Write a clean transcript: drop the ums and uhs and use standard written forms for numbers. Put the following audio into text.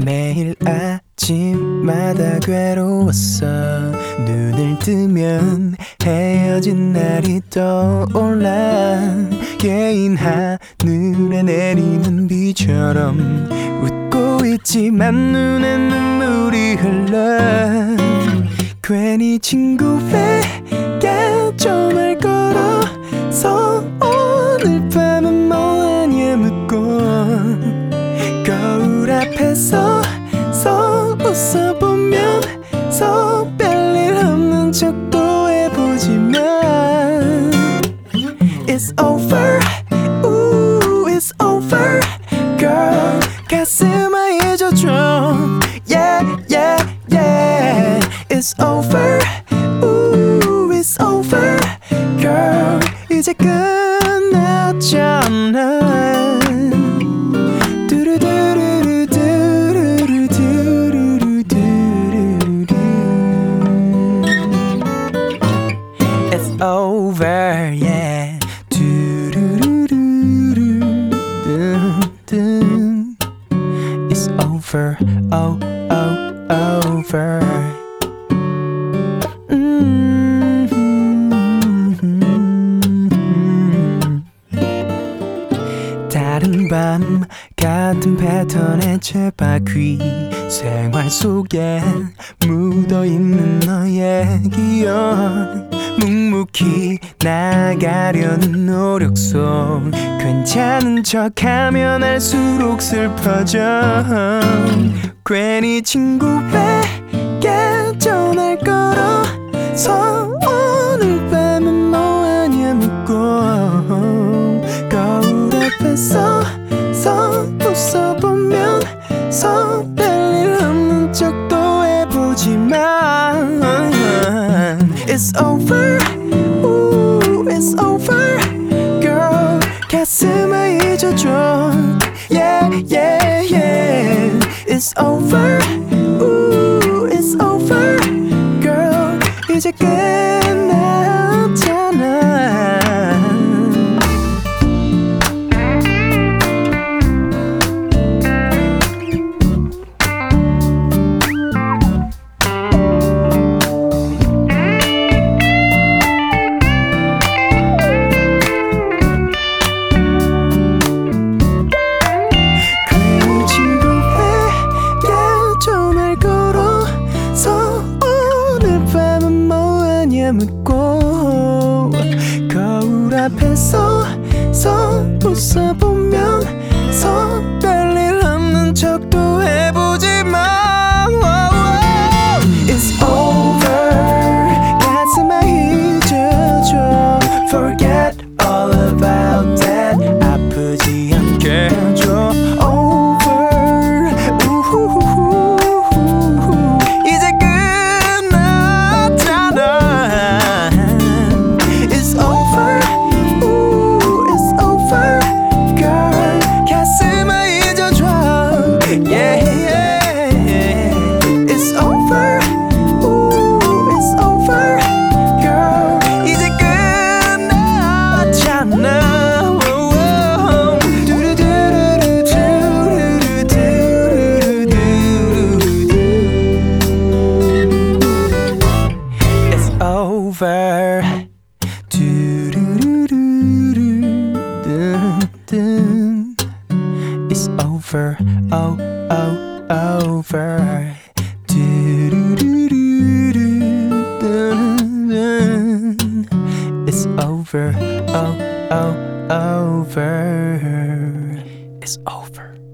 매일 아침마다 괴로웠어. 눈을 뜨면 헤어진 날이 떠올라. 개인 하늘에 내리는 비처럼 웃고 있지만 눈에 눈물이 흘러. 괜히 친구에게 전화를 걸어서 오늘 밤은 뭐하냐 묻고 거울 앞에서 웃어보면서 별일 없는 척도 해보지만 It's over, ooh, it's over, girl. 가슴 아해져줘, yeah, yeah, yeah. It's over, ooh, it's over, girl. 이제 끝났잖아. It's over, yeah. It's over, oh, oh, over. 다른 밤 같은 패턴의 제바퀴 생활 속에 묻어있는 너의 기억. 묵묵히 나가려는 노력 속 괜찮은 척하면 할수록 슬퍼져. 괜히 친구에게 전화를 걸어서 오늘 밤은 뭐하냐 묻고 거울 앞에서 웃어보면서 별일 없는 척도 해보지만 It's over, ooh, it's over, girl. 가슴 아해져줘, yeah, yeah, yeah. It's over, ooh, it's over, girl. 이제 끝났잖아. 묻고 거울 앞에서 웃어보면서 별일 없는 척도 해보지만 It's over. 가슴 아해져줘. Forget all about that. 아프지 않게 해줘. Over, 우후후후후. 이제 over. It's over, oh, oh, over. It's over, oh, oh, over. It's over.